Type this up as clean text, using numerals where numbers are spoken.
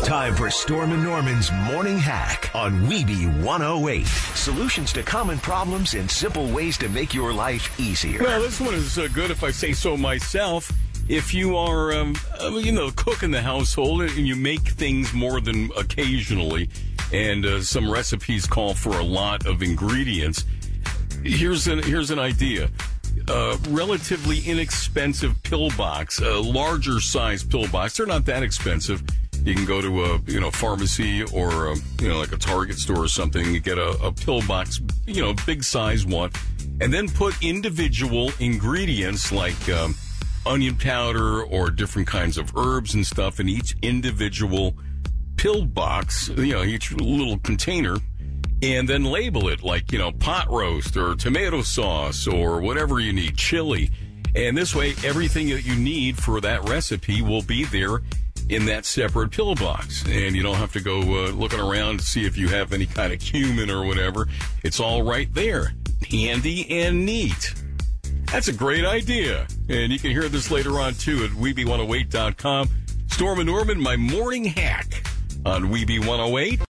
Time for Storm and Norman's Morning Hack on Weeby 108. Solutions to common problems and simple ways to make your life easier. Well, this one is good if I say so myself. If you are, cook in the household and you make things more than occasionally, and some recipes call for a lot of ingredients, here's an idea. Relatively inexpensive pill box, a larger size pill box. They're not that expensive. You can go to a pharmacy or like a Target store or something and get a pill box, big size one, and then put individual ingredients like onion powder or different kinds of herbs and stuff in each individual pill box, each little container, and then label it like, pot roast or tomato sauce or whatever you need, chili. And this way, everything that you need for that recipe will be there in that separate pill box. And you don't have to go looking around to see if you have any kind of cumin or whatever. It's all right there. Handy and neat. That's a great idea. And you can hear this later on, too, at Weeby108.com. Storm and Norman, my morning hack on Weeby 108.